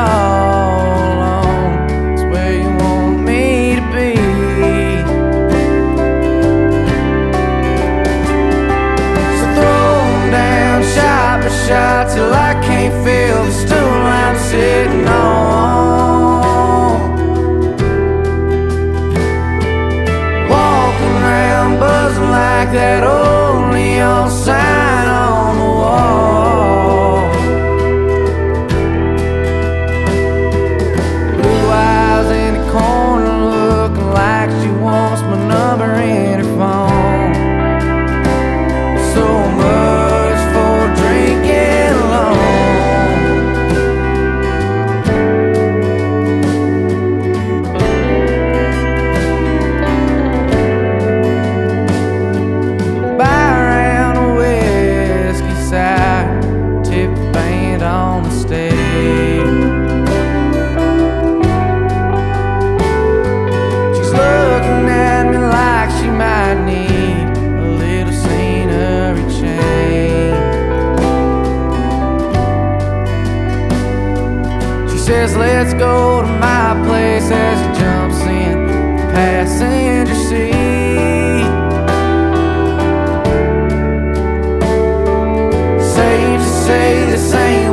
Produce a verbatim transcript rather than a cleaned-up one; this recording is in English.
all alone. It's where you want me to be. So throw 'em down shot by shot till I can't feel the stool I'm sitting on. Walking around buzzing like that old neon sign on the wall. Blue eyes in the corner looking like she wants my number in her phone. So much for drinking alone. Buy a round of whiskey sour, tip the band on the stage. She's looking at me like she might need a little scenery change. She says, let's go to my place, as she jumps in the passenger seat. Safe to say this ain't